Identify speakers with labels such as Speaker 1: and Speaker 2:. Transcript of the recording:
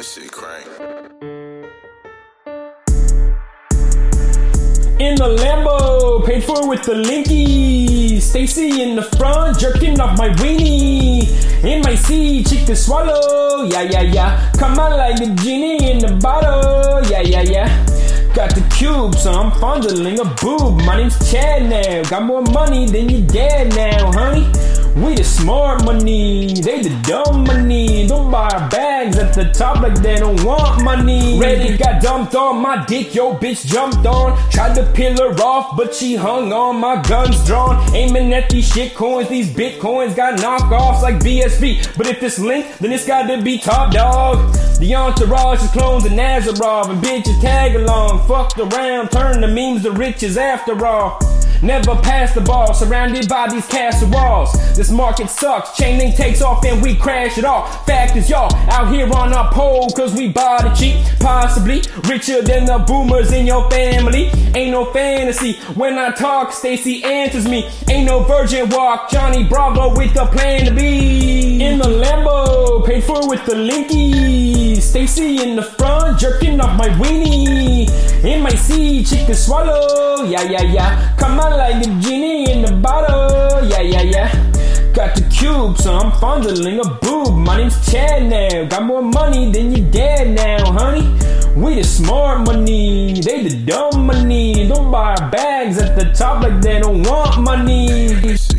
Speaker 1: That shit crank.
Speaker 2: In the Lambo, paid for with the linky. Stacy in the front, jerking off my weenie. In my seat, chick to swallow. Yeah, yeah, yeah. Come on like a genie in the bottle. Yeah, yeah, yeah. Got the cube, so I'm fondling a boob. My name's Chad now. Got more money than your dad now, honey. We the smart money, they the dumb money. Don't buy our bags at the top like they don't want money. Ready got dumped on my dick, yo bitch jumped on. Tried to peel her off, but she hung on, my gun's drawn. Aiming at these shit coins, these bitcoins got knockoffs like BSV. But if it's linked, then it's gotta be top dog. The entourage is clones of Nazarov, and bitches tag along. Fucked around, turn the memes to riches after all. Never pass the ball, surrounded by these castle walls. This market sucks, chain link takes off and we crash it all. Fact is y'all out here on our pole cause we bought it cheap. Possibly richer than the boomers in your family. Ain't no fantasy, when I talk Stacy answers me. Ain't no virgin walk, Johnny Bravo with the plan to be. In the Lambo, paid for with the linky. Stacy in the front, jerking off my weenie. In my seat, chick to swallow. Yeah, yeah, yeah. Come on like a genie in the bottle. Yeah, yeah, yeah. Got the cube, so I'm fondling a boob. My name's Chad now. Got more money than your dad now, honey. We the smart money, they the dumb money. Don't buy our bags at the top like they don't want money.